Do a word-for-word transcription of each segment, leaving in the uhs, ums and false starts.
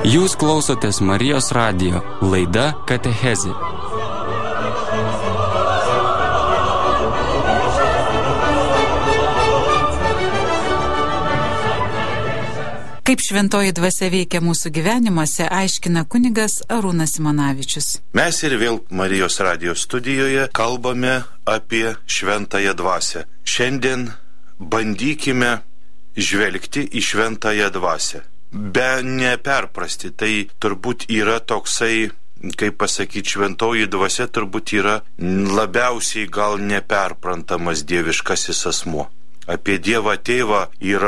Jūs klausotės Marijos radijo, laida Katechezė. Kaip šventoji dvasia veikia mūsų gyvenimuose, aiškina kunigas Arūnas Simonavičius. Mes ir vėl Marijos radijo studijoje kalbame apie šventąją dvasią. Šiandien bandykime žvelgti į šventąją dvasią. Be neperprasti, tai turbūt yra toksai, kaip pasakyti, šventoji dvasia turbūt yra labiausiai gal neperprantamas dieviškasis asmuo. Apie Dievą Tėvą yra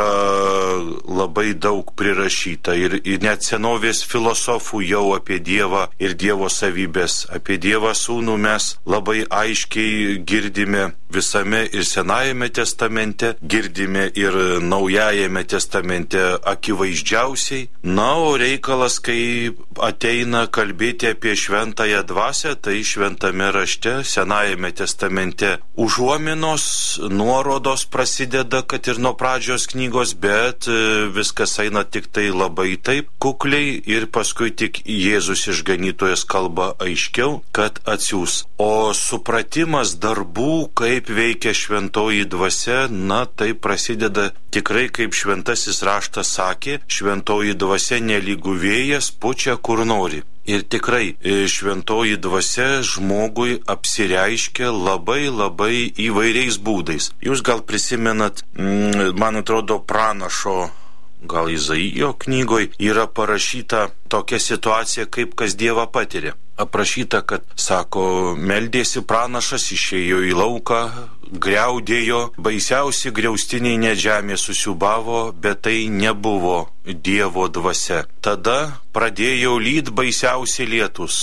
labai daug prirašyta ir, ir net senovės filosofų jau apie Dievą ir Dievo savybės. Apie Dievą Sūnų mes labai aiškiai girdime visame ir Senajame testamente, girdime ir Naujajame testamente akivaizdžiausiai. Na, o reikalas, kai ateina kalbėti apie šventąją dvasią, tai šventame rašte, Senajame testamente užuominos, nuorodos prasideda. Deda, kad ir nuo pradžios knygos, bet viskas eina tik tai labai taip kukliai ir paskui tik Jėzus išganytojas kalba aiškiau, kad atsiųs. O supratimas darbų, kaip veikia šventoji dvasia, na tai prasideda tikrai, kaip šventasis raštas sakė, šventoji dvasia nelygu vėjas pučia kur nori. Ir tikrai šventoji dvasia žmogui apsireiškia labai labai įvairiais būdais. Jūs gal prisimenat, man atrodo, pranašo, gal Izaijo knygoj yra parašyta tokia situacija, kaip kas Dievą patiria. Aprašyta, kad, sako, meldėsi pranašas, išėjo į lauką, griaudėjo, baisiausi griaustiniai net žemė susiūbavo, bet tai nebuvo Dievo dvasia. Tada pradėjo lyt baisiausi lietus,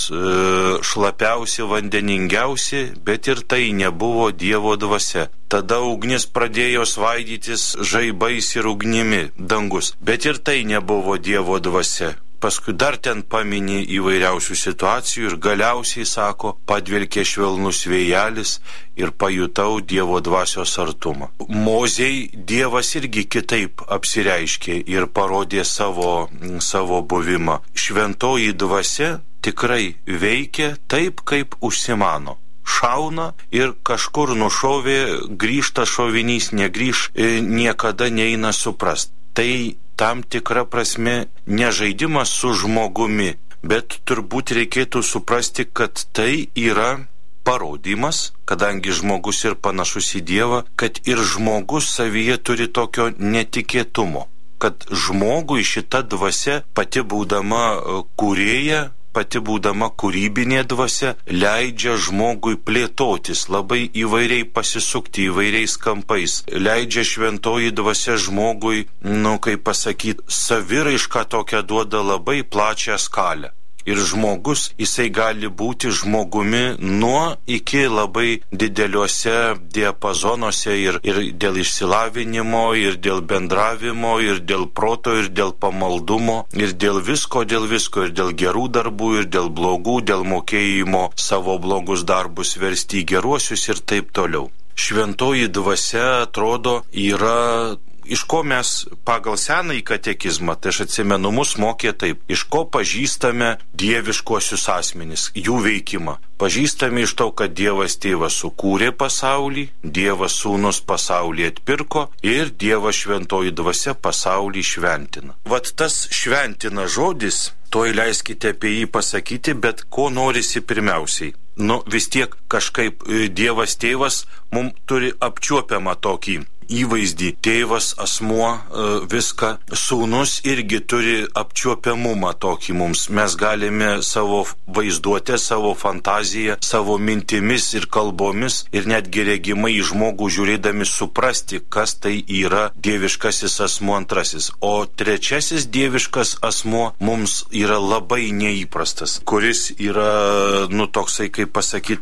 šlapiausi, vandeningiausi, bet ir tai nebuvo Dievo dvasia. Tada ugnis pradėjo svaidytis žaibais ir ugnimi dangus, bet ir tai nebuvo Dievo dvasia. Paskui dar ten paminė įvairiausių situacijų ir galiausiai, sako, padvelkė švelnus vėjelis ir pajutau Dievo dvasios artumą. Mozei Dievas irgi kitaip apsireiškė ir parodė savo, savo buvimą. Šventoji dvasia tikrai veikia taip, kaip užsimano. Šauna ir kažkur nušovė, grįžta šovinys, negrįž, niekada neina suprast. Tai tam tikra prasme ne žaidimas su žmogumi, bet turbūt reikėtų suprasti, kad tai yra parodymas, kadangi žmogus ir panašus į Dievą, kad ir žmogus savyje turi tokio netikėtumo, kad žmogui šita dvasia, pati būdama kūrėja, pati būdama kūrybinė dvasia, leidžia žmogui plėtotis, labai įvairiai pasisukti įvairiais kampais. Leidžia šventoji dvasia žmogui, nu kaip pasakyti, saviraišką tokią duoda labai plačią skalę. Ir žmogus, jisai gali būti žmogumi nuo iki labai dideliuose diapazonuose ir, ir dėl išsilavinimo, ir dėl bendravimo, ir dėl proto, ir dėl pamaldumo, ir dėl visko, dėl visko, ir dėl gerų darbų, ir dėl blogų, dėl mokėjimo savo blogus darbus versti į geruosius ir taip toliau. Šventoji dvasia, atrodo, yra... Iš ko mes pagal senąjį katekizmą, tai aš atsimenu, mus mokė taip, iš ko pažįstame dieviškuosius asmenis, jų veikimą. Pažįstame iš to, kad Dievas Tėvas sukūrė pasaulį, Dievas Sūnus pasaulį atpirko ir Dievas šventoji dvasia pasaulį šventina. Vat tas šventina žodis, to leiskite apie jį pasakyti, bet ko norisi pirmiausiai. Nu vis tiek kažkaip Dievas Tėvas mums turi apčiuopiamą tokį įvaizdį, tėvas, asmuo, viską. Sūnus irgi turi apčiuopiamumą tokį mums. Mes galime savo vaizduotę, savo fantaziją, savo mintimis ir kalbomis ir netgi regimai į žmogų žiūrėdami suprasti, kas tai yra dieviškasis asmuo antrasis. O trečiasis dieviškas asmuo mums yra labai neįprastas, kuris yra, nu toksai, kaip pasakyti,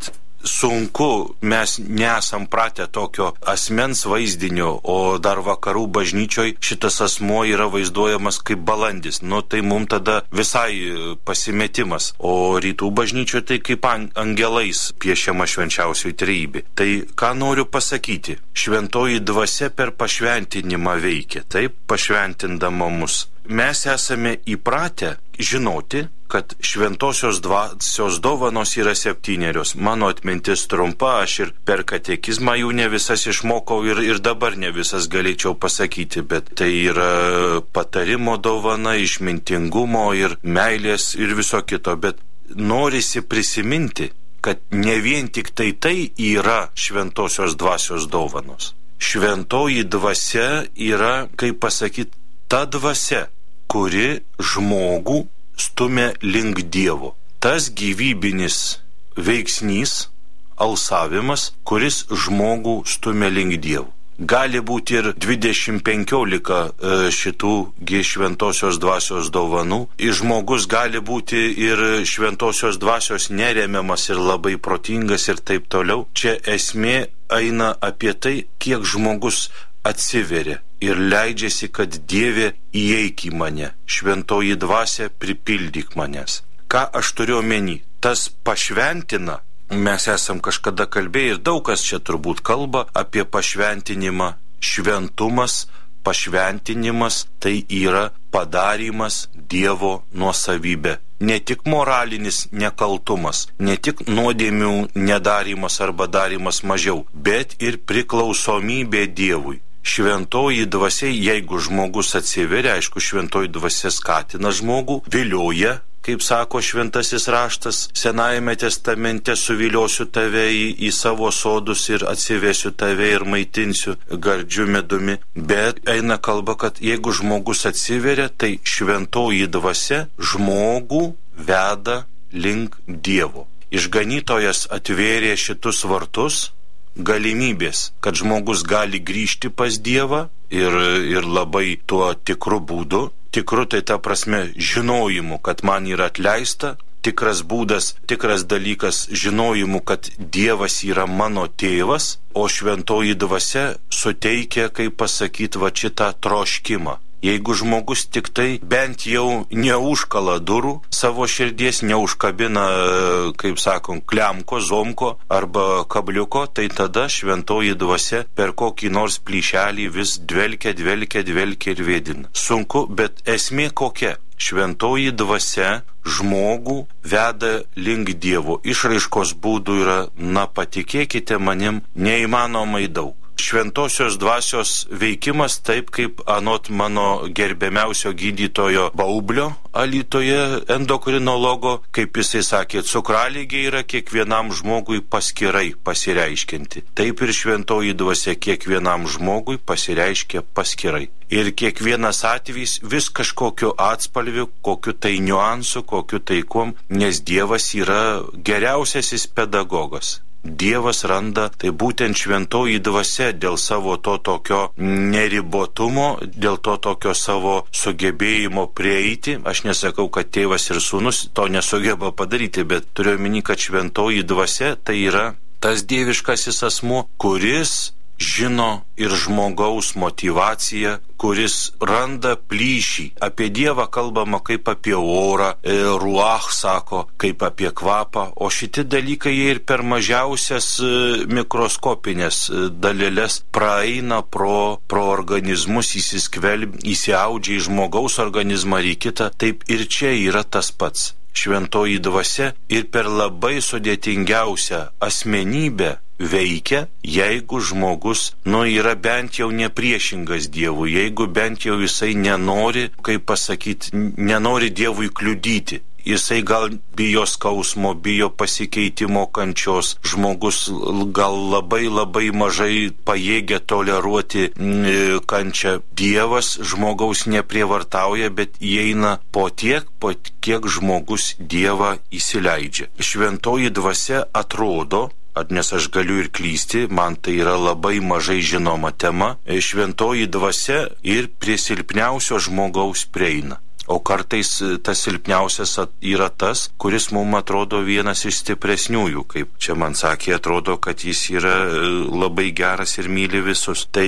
sunku, mes nesam pratę tokio asmens vaizdinio, o dar vakarų bažnyčioj šitas asmuo yra vaizduojamas kaip balandis. Nu, tai mums tada visai pasimetimas. O rytų bažnyčioje tai kaip angelais piešiama švenčiausioji trejybė. Tai ką noriu pasakyti? Šventoji dvasia per pašventinimą veikia, taip, pašventindama mus. Mes esame įpratę žinoti, kad šventosios dvasios dovanos yra septynerios. Mano atmintis trumpa, aš ir per katekizmą jų ne visas išmokau ir, ir dabar ne visas galėčiau pasakyti, bet tai yra patarimo dovana, išmintingumo ir meilės ir viso kito. Bet norisi prisiminti, kad ne vien tik tai tai yra šventosios dvasios dovanos. Šventoji dvasia yra, kaip pasakyti, ta dvasia, kuri žmogų stumia link Dievo. Tas gyvybinis veiksnys, alsavimas, kuris žmogų stumia link Dievo. Gali būti ir dvidešimt penkiolika šitų šventosios dvasios dovanų. Ir žmogus gali būti ir šventosios dvasios neremiamas ir labai protingas ir taip toliau. Čia esmė eina apie tai, kiek žmogus atsiveria ir leidžiasi, kad Dieve įeik į mane, šventoji dvasia pripildyk manęs. Ką aš turiu omeny? Tas pašventina, mes esam kažkada kalbėję ir daug kas čia turbūt kalba apie pašventinimą. Šventumas, pašventinimas tai yra padarymas Dievo nuosavybė. Ne tik moralinis nekaltumas, ne tik nuodėmių nedarymas arba darymas mažiau, bet ir priklausomybė Dievui. Šventoji dvasia, jeigu žmogus atsiveria, aišku, šventoji dvasia skatina žmogų, vilioja, kaip sako šventasis raštas, Senajame testamente suviliosiu tave į, į savo sodus ir atsivesiu tave ir maitinsiu gardžiu medumi. Bet eina kalba, kad jeigu žmogus atsiveria, tai šventoji dvasia žmogų veda link Dievo. Išganytojas atvėrė šitus vartus, galimybės, kad žmogus gali grįžti pas Dievą ir, ir labai tuo tikru būdu. Tikru tai ta prasme žinojimu, kad man yra atleista, tikras būdas, tikras dalykas žinojimu, kad Dievas yra mano tėvas, o šventoji dvasia suteikia, kaip pasakyti, va šitą troškimą. Jeigu žmogus tik tai bent jau neužkala durų savo širdies, neužkabina, kaip sakom, klemko, zomko arba kabliuko, tai tada šventoji dvasia per kokį nors plyšelį vis dvelkia, dvelkia, dvelkia ir vėdina. Sunku, bet esmė kokia? Šventoji dvasia žmogų veda link Dievo. Išraiškos būdų yra, na patikėkite manim, neįmanomai daug. Šventosios dvasios veikimas, taip kaip anot mano gerbiamiausio gydytojo Baublio Alytuje endokrinologo, kaip jisai sakė, cukraligė yra kiekvienam žmogui paskirai pasireiškinti. Taip ir šventoji dvasia kiekvienam žmogui pasireiškia paskirai. Ir kiekvienas atvejis vis kažkokiu atspalviu, kokiu tai niuansu, kokiu tai kuom, nes Dievas yra geriausiasis pedagogas. Dievas randa, tai būtent šventoji dvasia dėl savo to tokio neribotumo, dėl to tokio savo sugebėjimo prieiti. Aš nesakau, kad tėvas ir sūnus to nesugeba padaryti, bet turiu omeny, kad šventoji dvasia tai yra tas dieviškasis asmuo, kuris žino ir žmogaus motivaciją, kuris randa plyšį. Apie Dievą kalbama kaip apie orą, e, ruach sako, kaip apie kvapą, o šitie dalykai ir per mažiausias e, mikroskopinės e, dalelės praeina pro, pro organizmus, įsiskvelb, įsiaudžia į žmogaus organizmą ar į kitą. Taip ir čia yra tas pats. Šventoji dvasia ir per labai sudėtingiausią asmenybę veikia, jeigu žmogus, nu, yra bent jau nepriešingas Dievui, jeigu bent jau jisai nenori, kaip pasakyti, nenori Dievui kliudyti. Jisai gal bijo skausmo, bijo pasikeitimo kančios, žmogus gal labai labai mažai pajėgia toleruoti kančią. Dievas žmogaus neprievartauja, bet įeina po tiek, po kiek žmogus Dievą įsileidžia. Šventoji dvasia atrodo, nes aš galiu ir klysti, man tai yra labai mažai žinoma tema, šventoji dvasia ir prie silpniausio žmogaus prieina. O kartais tas silpniausias yra tas, kuris mums atrodo vienas iš stipresniųjų, kaip čia man sakė, atrodo, kad jis yra labai geras ir myli visus. Tai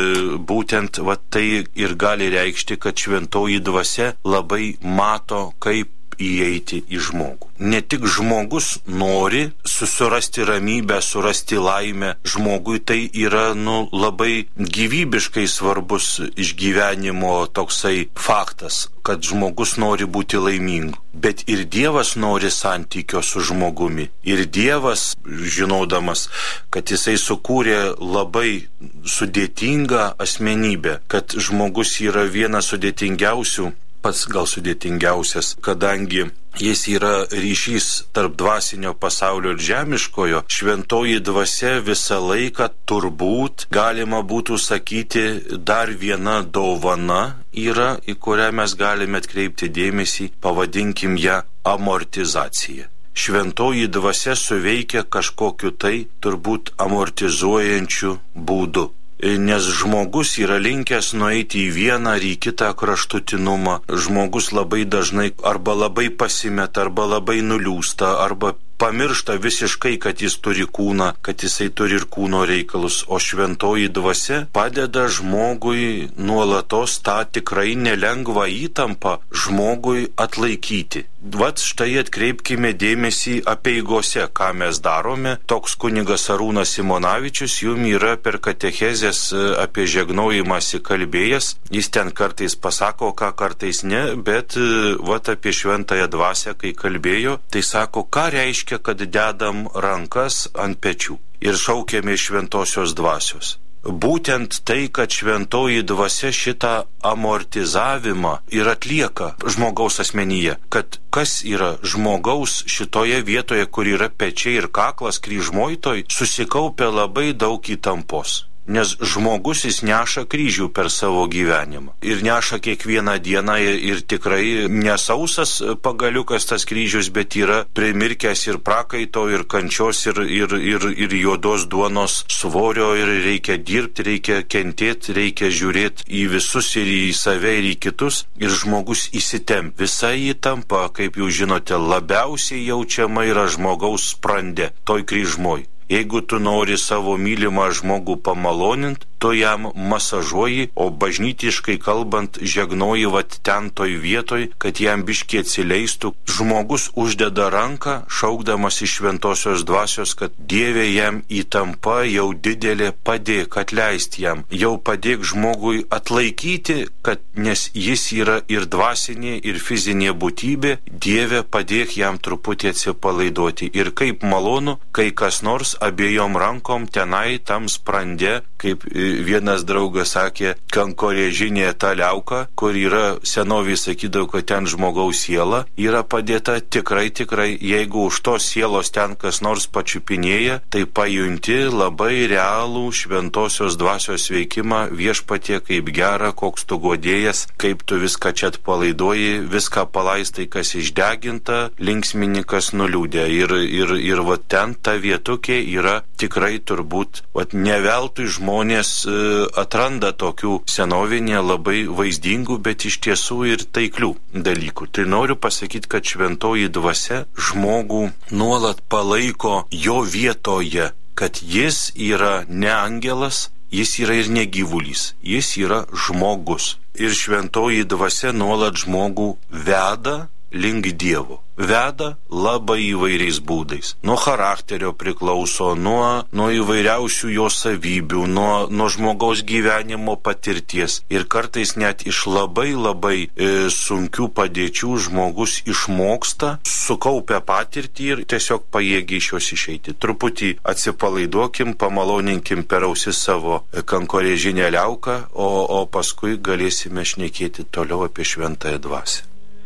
būtent va, tai ir gali reikšti, kad šventoji dvasia labai mato, kaip įeiti į žmogų. Ne tik žmogus nori susirasti ramybę, surasti laimę žmogui, tai yra nu, labai gyvybiškai svarbus išgyvenimo toksai faktas, kad žmogus nori būti laimingu. Bet ir Dievas nori santykio su žmogumi. Ir Dievas, žinodamas, kad jisai sukūrė labai sudėtingą asmenybę, kad žmogus yra vienas sudėtingiausių, pats gal sudėtingiausias, kadangi jis yra ryšys tarp dvasinio pasaulio ir žemiškojo, šventoji dvasia visą laiką turbūt galima būtų sakyti dar viena dovana yra, į kurią mes galime atkreipti dėmesį, pavadinkim ją amortizacija. Šventoji dvasia suveikia kažkokiu tai turbūt amortizuojančiu būdu. Nes žmogus yra linkęs nueiti į vieną ar į kitą kraštutinumą. Žmogus labai dažnai arba labai pasimeta, arba labai nuliūsta, arba pamiršta visiškai, kad jis turi kūną, kad jisai turi ir kūno reikalus. O šventoji dvasia padeda žmogui nuolatos tą tikrai nelengvą įtampą žmogui atlaikyti. Vat štai atkreipkime dėmesį apeigose, ką mes darome. Toks kunigas Arūnas Simonavičius jum yra per katechezės apie žegnojimąsi kalbėjęs. Jis ten kartais pasako, ką kartais ne, bet vat apie šventąją dvasią, kai kalbėjo, tai sako, ką reiškia, kad dedam rankas ant pečių ir šaukiame šventosios dvasios. Būtent tai, kad šventoji dvasia šitą amortizavimą ir atlieka žmogaus asmenyje, kad kas yra žmogaus šitoje vietoje, kur yra pečiai ir kaklas kryžmojtoj, susikaupia labai daug įtampos. Nes žmogus jis neša kryžių per savo gyvenimą. Ir neša kiekvieną dieną ir tikrai nesausas pagaliukas tas kryžius, bet yra primirkęs ir prakaito, ir kančios, ir, ir, ir, ir juodos duonos svorio, ir reikia dirbti, reikia kentėti, reikia žiūrėti į visus ir į save, ir į kitus. Ir žmogus įsitemp. Visa įtampa, kaip jūs žinote, labiausiai jaučiama yra žmogaus sprande, toj kryžmoj. Jeigu tu nori savo mylimą žmogų pamalonint, tu jam masažuoji, o bažnytiškai kalbant žegnoji vat ten toj vietoj, kad jam biškiai atsileistų. Žmogus uždeda ranką, šaukdamas iš šventosios dvasios, kad Dieve jam įtampa jau didelė, padėk atleisti jam, jau padėk žmogui atlaikyti, kad nes jis yra ir dvasinė, ir fizinė būtybė, Dieve padėk jam truputį atsipalaiduoti. Ir kaip malonu, kai kas nors abiejom rankom tenai tam sprande, kaip vienas draugas sakė, kankorėžinė ta liauka, kur yra senovėje sakydavo, kad ten žmogaus siela yra padėta. Tikrai, tikrai, jeigu už tos sielos ten kas nors pačiupinėja, tai pajunti labai realų šventosios dvasios veikimą. Viešpatie, kaip gera, koks tu godėjas, kaip tu viską čia atpalaiduoji, viską palaistai, kas išdeginta, linksminikas nuliūdė. Ir, ir, ir va ten ta vietukė yra tikrai turbūt, vat ne veltui žmonės e, atranda tokių senovinė labai vaizdingų, bet iš tiesų ir taiklių dalykų. Tai noriu pasakyti, kad šventoji dvasia žmogų nuolat palaiko jo vietoje, kad jis yra ne angelas, jis yra ir ne gyvulys, jis yra žmogus. Ir šventoji dvasia nuolat žmogų veda link Dievo. Veda labai įvairiais būdais. Nuo charakterio priklauso, nuo, nuo įvairiausių jo savybių, nuo, nuo žmogaus gyvenimo patirties. Ir kartais net iš labai labai e, sunkių padėčių žmogus išmoksta, sukaupia patirtį ir tiesiog pajėgia iš jos išeiti. Truputį atsipalaiduokim, pamaloninkim per ausis savo kankorėžinę liauką, o, o paskui galėsime šnekėti toliau apie šventąją dvasią.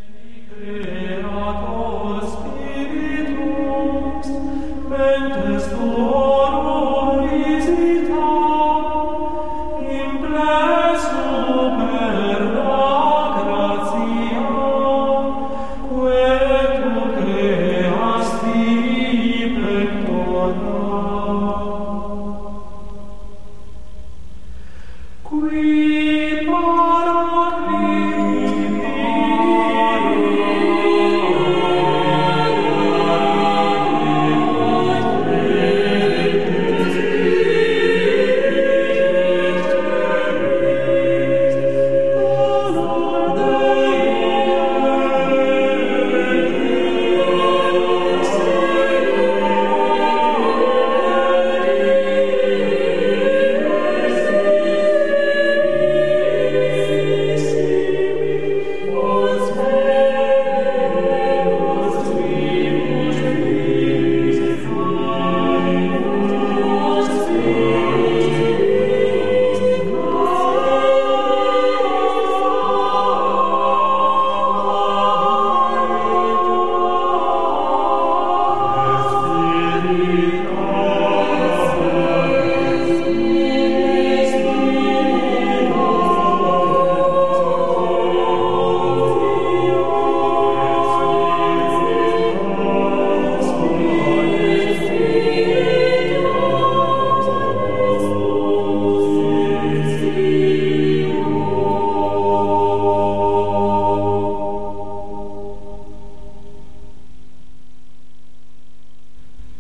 Spiritus, mentes tuorum visita, impresso per la gratia, quae tu creasti pectora. Qui paracliti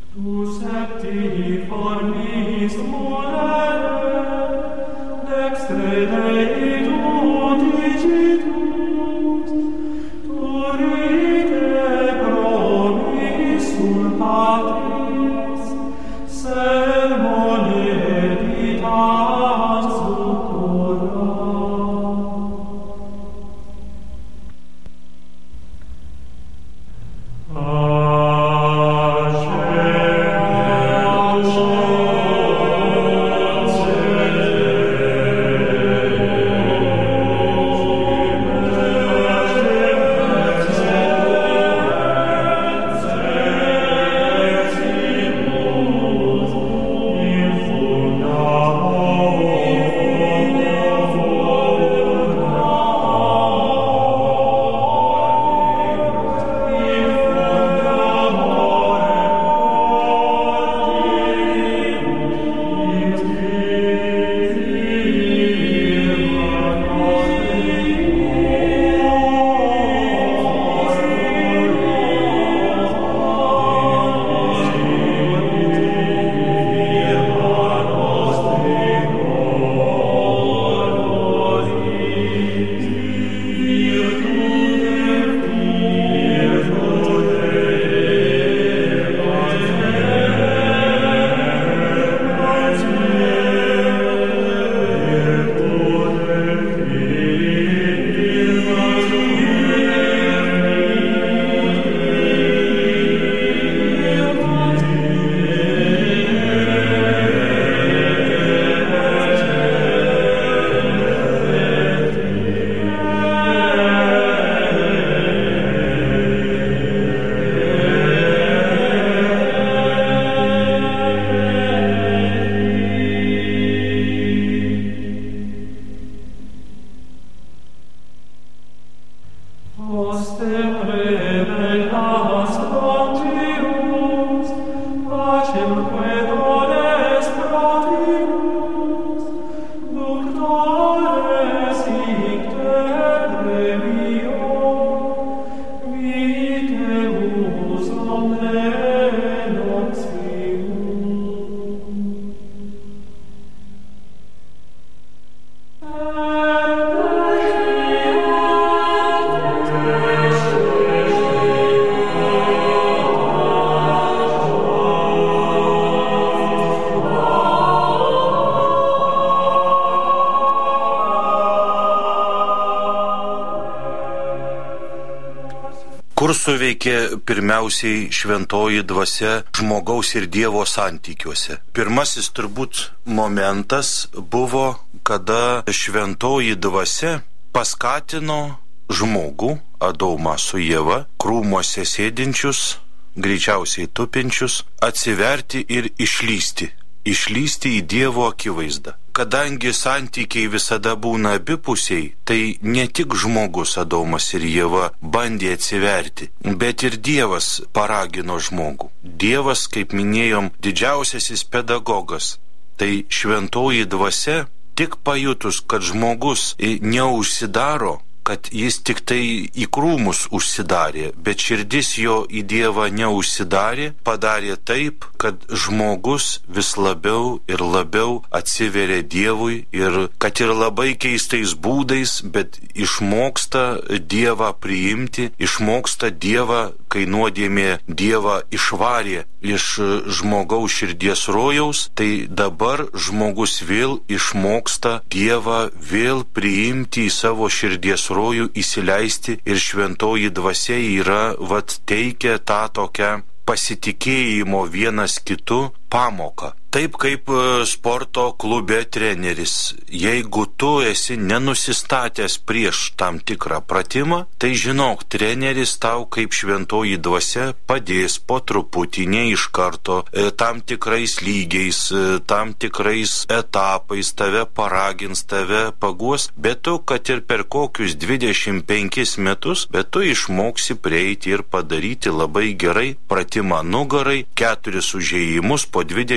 Kur suveikė pirmiausiai šventoji dvasia žmogaus ir Dievo santykiuose? Pirmasis turbūt momentas buvo, kada šventoji dvasia paskatino žmogų, Adomą su Ieva, krūmuose sėdinčius, greičiausiai tupinčius, atsiverti ir išlysti. Išlysti į Dievo akivaizdą. Kadangi santykiai visada būna abipusiai, tai ne tik žmogus Adomas ir Ieva bandė atsiverti, bet ir Dievas paragino žmogų. Dievas, kaip minėjom, didžiausiasis pedagogas. Tai šventoji dvasia, tik pajutus, kad žmogus neužsidaro, kad jis tik tai į krūmus užsidarė, bet širdis jo į Dievą neužsidarė, padarė taip, kad žmogus vis labiau ir labiau atsiveria Dievui ir kad ir labai keistais būdais, bet išmoksta Dievą priimti, išmoksta Dievą, kai nuodėmė Dievą išvarė iš žmogaus širdies rojaus, tai dabar žmogus vėl išmoksta Dievą vėl priimti į savo širdies rojų, įsileisti, ir šventoji dvasia yra, vat, teikia tą tokią pasitikėjimo vienas kitu pamoką. Taip kaip sporto klube treneris, jeigu tu esi nenusistatęs prieš tam tikrą pratimą, tai žinok, treneris tau kaip šventoji dvasia padės po truputį, ne iš karto, tam tikrais lygiais, tam tikrais etapais tave paragins, tave paguos, bet tu, kad ir per kokius dvidešimt penkis metus, bet tu išmoksi prieiti ir padaryti labai gerai pratimą nugarai, keturis užėjimus po dvidešimt kartų.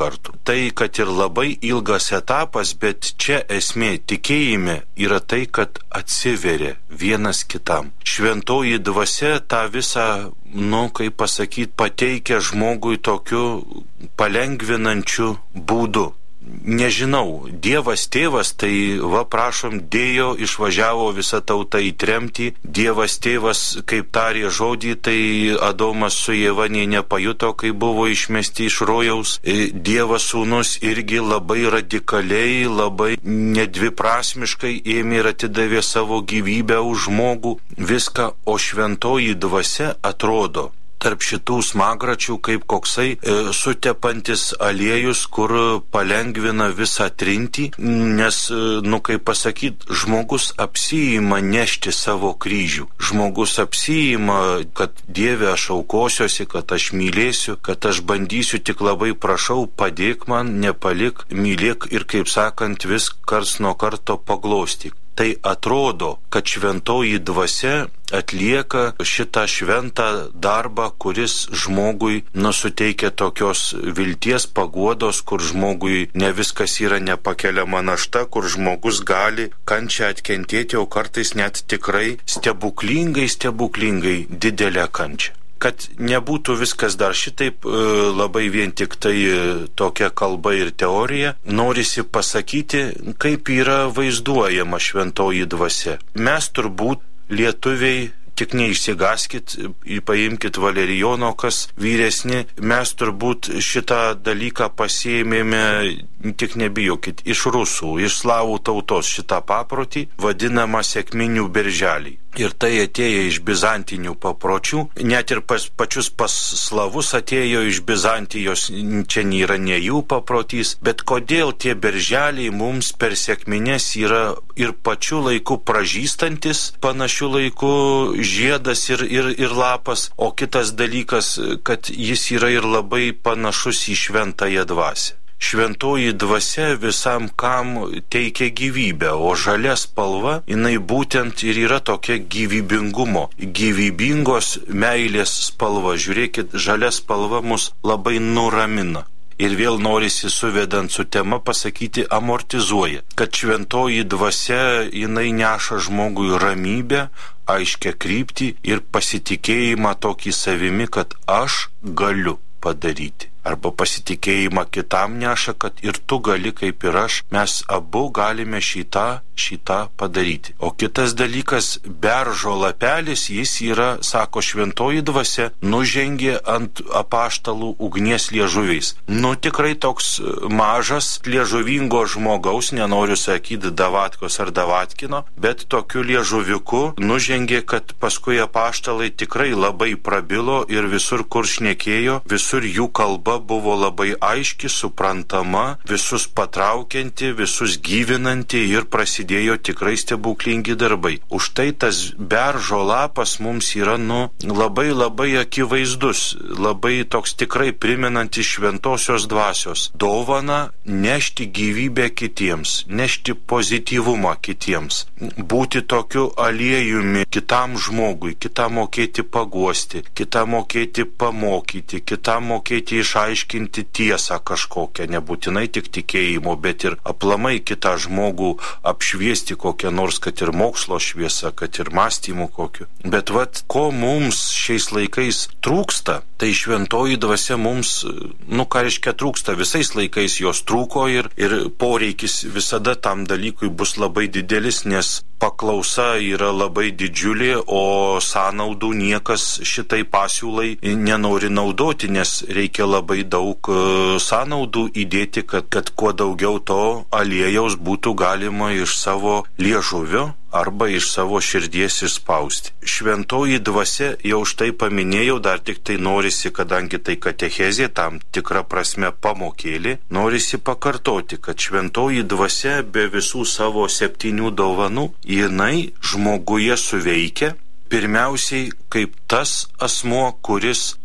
kartų. Tai, kad ir labai ilgas etapas, bet čia esmė tikėjime yra tai, kad atsiveria vienas kitam. Šventoji dvasia tą visą, nu, kaip pasakyti, pateikia žmogui tokiu palengvinančiu būdu. Nežinau, Dievas tėvas, tai va prašom, dėjo, išvažiavo visa tauta į tremtį. Dievas tėvas, kaip tarė žodį, tai Adomas su Ieva nė nepajuto, kai buvo išmesti iš rojaus. Dievas sūnus irgi labai radikaliai, labai nedviprasmiškai ėmė ir atidavė savo gyvybę už žmogų. Viską, o šventoji dvasia atrodo tarp šitų smagračių kaip koksai e, sutepantis aliejus, kur palengvina visą trintį, nes, e, nu kaip pasakyti, žmogus apsiima nešti savo kryžių. Žmogus apsiima, kad Dieve aš aukosiuosi, kad aš mylėsiu, kad aš bandysiu, tik labai prašau, padėk man, nepalik, mylėk ir, kaip sakant, vis karts nuo karto paglostyk. Tai atrodo, kad šventoji dvasia atlieka šitą šventą darbą, kuris žmogui nusuteikia tokios vilties, paguodos, kur žmogui ne viskas yra nepakeliama našta, kur žmogus gali kančią atkentėti, o kartais net tikrai stebuklingai, stebuklingai didelę kančią. Kad nebūtų viskas dar šitaip labai vien tik tai tokia kalba ir teorija, norisi pasakyti, kaip yra vaizduojama šventoji dvasia. Mes turbūt lietuviai, tik neišsigaskit, paimkit Valerijono, kas vyresni, mes turbūt šitą dalyką pasiėmėme, tik nebijokit, iš rusų, iš slavų tautos šitą paprotį, vadinamą sekminių birželį. Ir tai atėjo iš bizantinių papročių, net ir pas pačius pas slavus atėjo iš Bizantijos, čia nėra ne jų paprotys, bet kodėl tie birželiai mums per sekmines yra ir pačiu laiku pražystantis, panašiu laiku žiedas ir, ir, ir lapas, o kitas dalykas, kad jis yra ir labai panašus į šventąją dvasią. Šventoji dvasia visam kam teikia gyvybę, o žalia spalva, jinai būtent ir yra tokia gyvybingumo, gyvybingos meilės spalva. Žiūrėkit, žalia spalva mus labai nuramina. Ir vėl norisi suvedant su tema pasakyti amortizuoja, kad šventoji dvasia jinai neša žmogui ramybę, aiškę kryptį ir pasitikėjimą tokį savimi, kad aš galiu padaryti. Arba pasitikėjimą kitam neša, kad ir tu gali kaip ir aš, mes abu galime šitą, šitą padaryti. O kitas dalykas, beržo lapelis, jis yra, sako šventoji dvasia, nužengė ant apaštalų ugnies liežuviais. Nu tikrai toks mažas, liežuvingo žmogaus, nenoriu sakyti Davatkos ar Davatkino, bet tokiu liežuviku nužengė, kad paskui apaštalai tikrai labai prabilo ir visur, kur šnekėjo, visur jų kalba buvo labai aiški, suprantama, visus patraukianti, visus gyvinanti ir prasidėjo tikrai stebuklingi darbai. Už tai tas beržo lapas mums yra, nu, labai labai akivaizdus, labai toks tikrai primenantis šventosios dvasios dovaną nešti gyvybę kitiems, nešti pozityvumą kitiems, būti tokiu aliejumi kitam žmogui, kitam mokėti paguosti, kitam mokėti pamokyti, kitam mokėti išaiškinti, aiškinti tiesą kažkokią, nebūtinai tik tikėjimo, bet ir aplamai kitą žmogų apšviesti kokią nors, kad ir mokslo šviesą, kad ir mąstymų kokiu. Bet vat, ko mums šiais laikais trūksta, tai šventoji dvasia mums, nu ką reiškia trūksta, visais laikais jos trūko ir, ir poreikis visada tam dalykui bus labai didelis, nes paklausa yra labai didžiulė, o sąnaudų niekas šitai pasiūlai nenori naudoti, nes reikia labai daug sąnaudų įdėti, kad, kad kuo daugiau to aliejaus būtų galima iš savo liežuvio arba iš savo širdies išspausti. Šventoji dvasia, jau štai paminėjau, dar tik tai norisi, kadangi tai katechezė, tam tikra prasme pamokėlė, norisi pakartoti, kad šventoji dvasia be visų savo septynių dovanų, jinai žmoguje suveikia, pirmiausiai kaip tas asmuo, kuris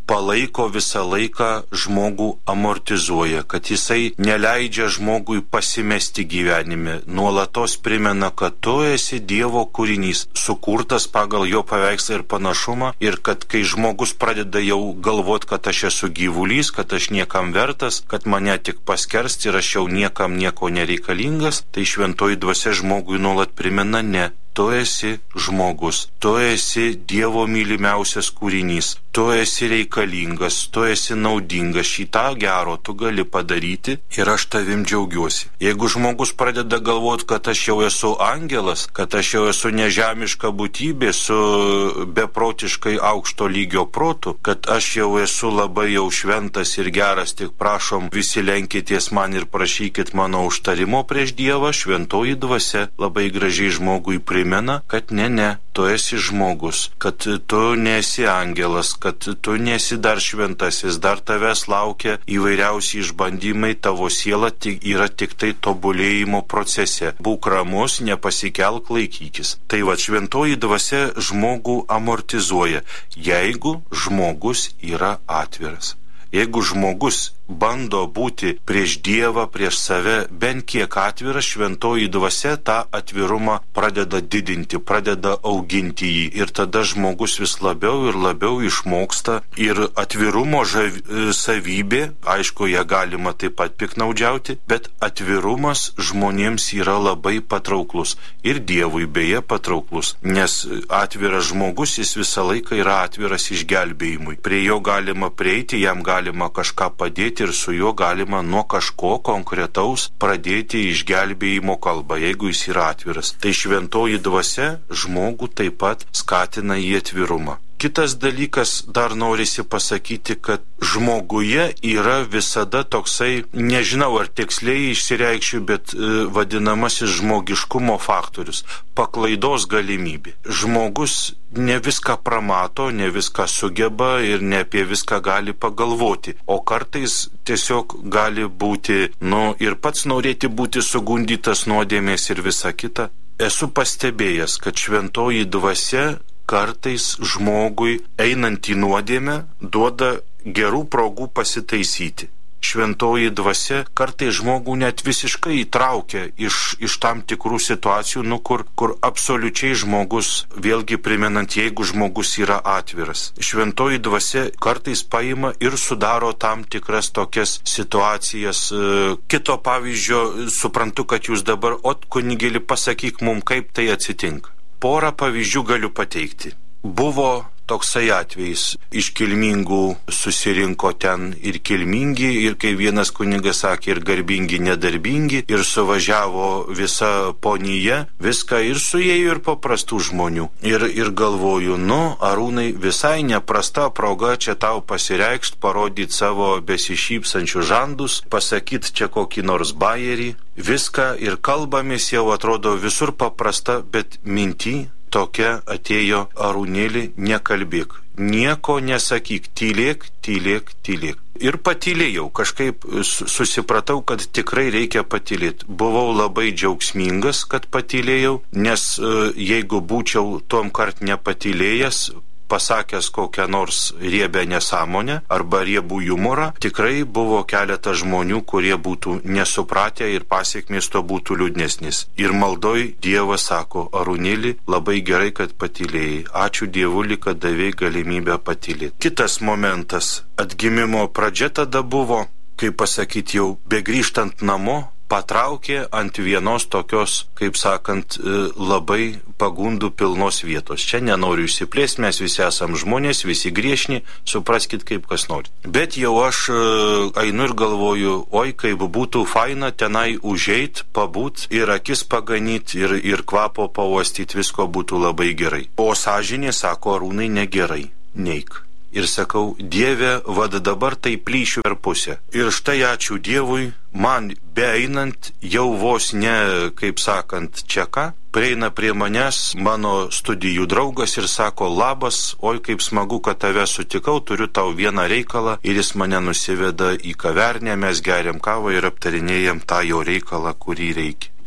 palaiko visą laiką žmogų, amortizuoja, kad jisai neleidžia žmogui pasimesti gyvenime, nuolatos primena, kad tu esi Dievo kūrinys, sukurtas pagal jo paveikslą ir panašumą, ir kad kai žmogus pradeda jau galvot, kad aš esu gyvulys, kad aš niekam vertas, kad mane tik paskersti ir aš jau niekam nieko nereikalingas, tai šventoji dvasia žmogui nuolat primena, ne. Tu esi žmogus, tu esi Dievo mylimiausias kūrinys, tu esi reikalingas, tu esi naudingas, šitą gero tu gali padaryti ir aš tavim džiaugiuosi. Jeigu žmogus pradeda galvoti, kad aš jau esu angelas, kad aš jau esu nežemiška būtybė su beprotiškai aukšto lygio protu, kad aš jau esu labai jau šventas ir geras, tik prašom visi lenkitės man ir prašykit mano užtarimo prieš Dievą, šventoji dvasia labai gražiai žmogui primena, primena, kad ne, ne, tu esi žmogus, kad tu nesi angelas, kad tu nesi dar šventasis, dar tavęs laukia įvairiausi išbandymai, tavo siela tik, yra tik tai tobulėjimo procese. Būk ramus, nepasikelk, laikykis. Tai va, šventoji dvasia žmogų amortizuoja, jeigu žmogus yra atviras. Jeigu žmogus bando būti prieš Dievą, prieš save, bent kiek atviras, šventoji dvasia tą atvirumą pradeda didinti, pradeda auginti jį. Ir tada žmogus vis labiau ir labiau išmoksta. Ir atvirumo žav... savybė, aišku, ją galima taip pat piknaudžiauti, bet atvirumas žmonėms yra labai patrauklus. Ir Dievui beje patrauklus. Nes atviras žmogus, jis visą laiką yra atviras išgelbėjimui. Prie jo galima prieiti, jam galima kažką padėti, ir su juo galima nuo kažko konkretaus pradėti išgelbėjimo kalbą, jeigu jis yra atviras. Tai šventoji dvasia žmogų taip pat skatina į atvirumą. Kitas dalykas, dar norisi pasakyti, kad žmoguje yra visada toksai, nežinau ar tiksliai išsireikšiu, bet e, vadinamasis žmogiškumo faktorius, paklaidos galimybė. Žmogus ne viską pramato, ne viską sugeba ir ne apie viską gali pagalvoti, o kartais tiesiog gali būti, nu, ir pats norėti būti sugundytas nuodėmės ir visa kita. Esu pastebėjęs, kad šventoji dvasia kartais žmogui einant į nuodėmę duoda gerų progų pasitaisyti. Šventoji dvasia kartais žmogų net visiškai įtraukia iš, iš tam tikrų situacijų, nu, kur, kur absoliučiai žmogus, vėlgi primenant, jeigu žmogus yra atviras. Šventoji dvasia kartais paima ir sudaro tam tikras tokias situacijas. Kito pavyzdžio, suprantu, kad jūs dabar, ot kunigėli, pasakyk mum, kaip tai atsitinka. Porą pavyzdžių galiu pateikti. Buvo toksai atvejis, iš kilmingų susirinko ten ir kilmingi, ir kai vienas kunigas sakė, ir garbingi, nedarbingi, ir suvažiavo visa ponija, viską ir suėjo ir paprastų žmonių. Ir, ir galvoju, nu, Arūnai, visai neprasta proga čia tau pasireikšt, parodyti savo besišypsančių žandus, pasakyti čia kokį nors bajerį, viską ir kalbamės jau atrodo visur paprasta, bet minty tokia atėjo, Arūnėli, nekalbėk, nieko nesakyk, tylėk, tylėk, tylėk. Ir patylėjau, kažkaip susipratau, kad tikrai reikia patylėti. Buvau labai džiaugsmingas, kad patylėjau, nes jeigu būčiau tom kart nepatylėjęs, pasakęs kokią nors riebę nesąmonę arba riebų humorą, tikrai buvo keletas žmonių, kurie būtų nesupratę ir pasiekmės to būtų liūdnesnis. Ir maldoj Dievas sako, Arūnėli, labai gerai, kad patylėjai. Ačiū Dievuli, kad davėjai galimybę patylėti. Kitas momentas, atgimimo pradžia tada buvo, kaip pasakyti, jau begrįžtant namo, patraukė ant vienos tokios, kaip sakant, labai pagundų pilnos vietos. Čia nenoriu išsiplėsti, mes visi esam žmonės, visi griešni, supraskit kaip kas nori. Bet jau aš einu ir galvoju, oi kaip būtų faina tenai užeit, pabūt ir akis paganyt ir, ir kvapo pauostyti, visko būtų labai gerai. O sąžinė sako, Arūnai, negerai, neik. Ir sakau, Dieve, vad dabar tai plyšiu per pusę. Ir štai ačiū Dievui, man beeinant jau vos ne, kaip sakant, čia ką, prieina prie manęs mano studijų draugas ir sako, labas, oi kaip smagu, kad tave sutikau, turiu tau vieną reikalą, ir jis mane nusiveda į kavernę, mes geriam kavą ir aptarinėjam tą jo reikalą, kurį reikia.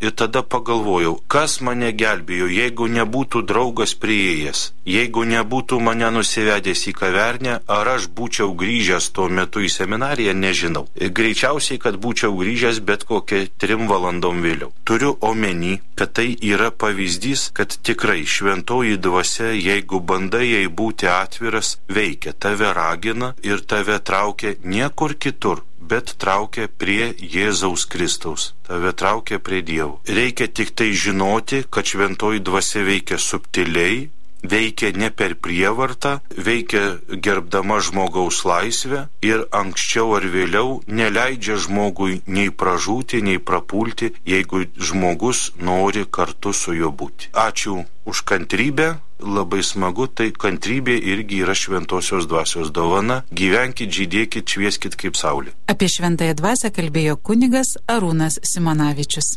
ir tada pagalvojau, kas mane gelbėjo, jeigu nebūtų draugas prieėjęs, jeigu nebūtų mane nusivedęs į kavernę, ar aš būčiau grįžęs tuo metu į seminariją, nežinau. Greičiausiai, kad būčiau grįžęs bet kokią trim valandom vėliau. Turiu omeny, kad tai yra pavyzdys, kad tikrai šventoji dvasia, jeigu bandai jai būti atviras, veikia, tave ragina ir tave traukia niekur kitur, bet traukia prie Jėzaus Kristaus, tave traukia prie Dievo. Reikia tik tai žinoti, kad šventoji dvasia veikia subtiliai, veikia ne per prievartą, veikia gerbdama žmogaus laisvę ir anksčiau ar vėliau neleidžia žmogui nei pražūti, nei prapulti, jeigu žmogus nori kartu su juo būti. Ačiū už kantrybę. Labai smagu, tai kantrybė irgi yra šventosios dvasios dovana. Gyvenkit, žydėkit, švieskit kaip saulė. Apie šventąją dvasią kalbėjo kunigas Arūnas Simonavičius.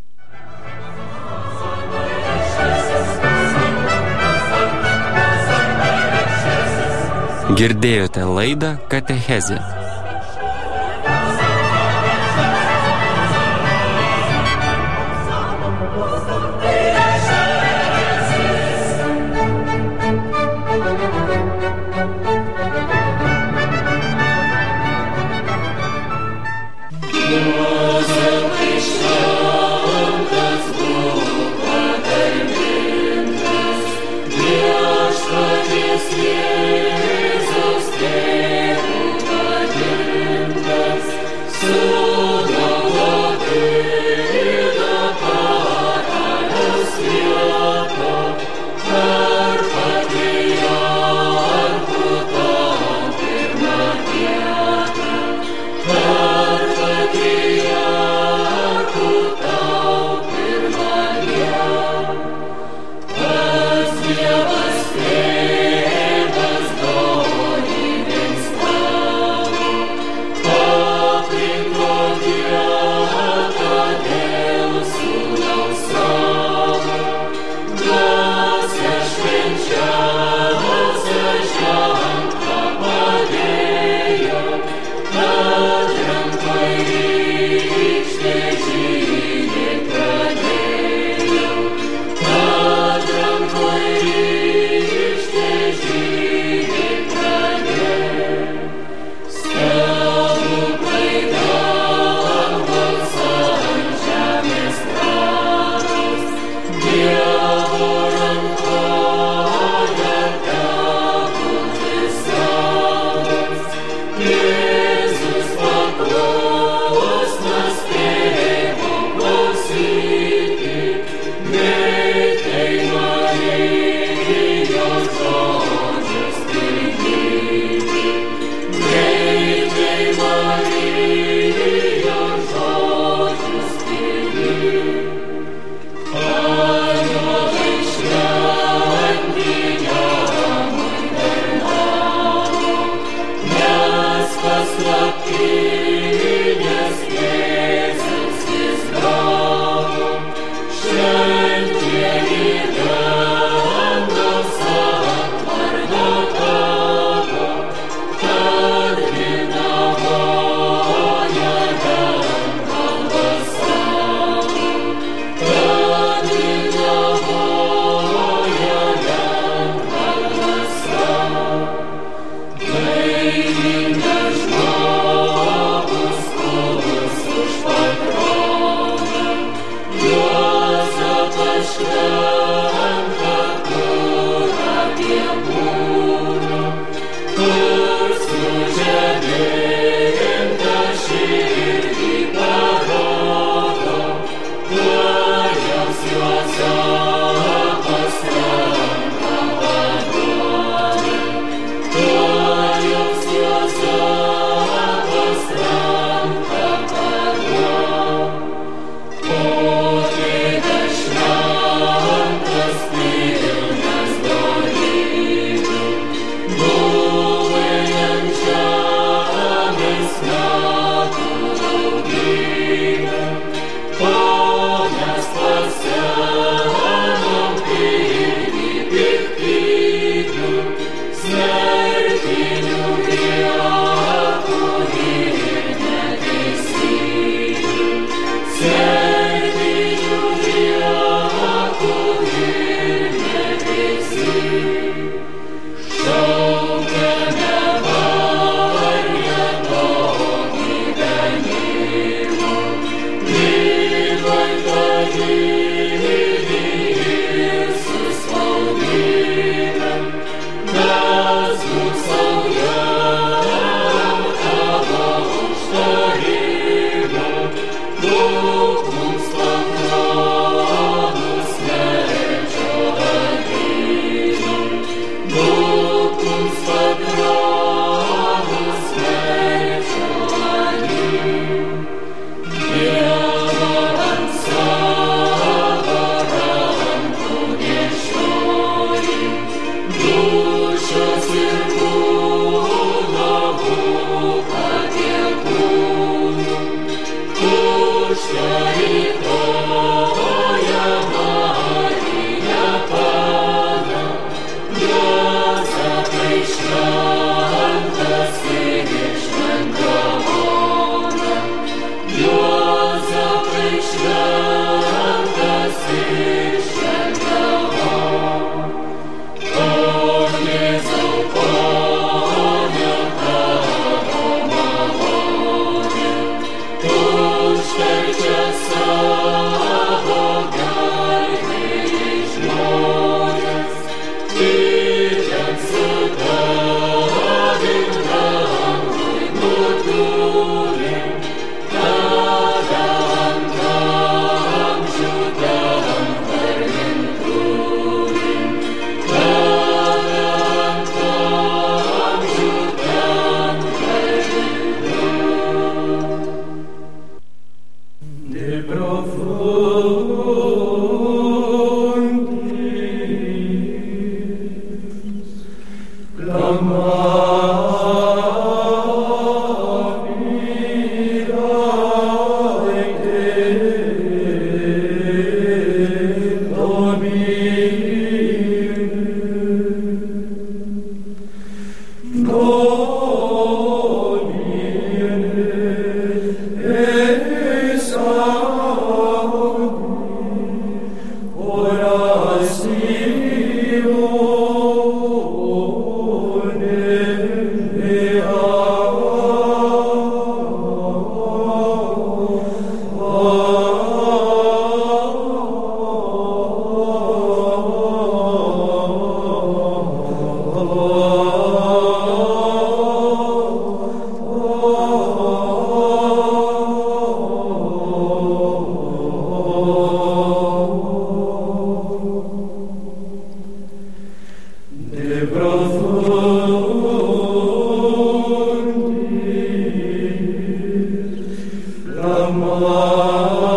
Girdėjote laidą Katechezė. Yeah. Amor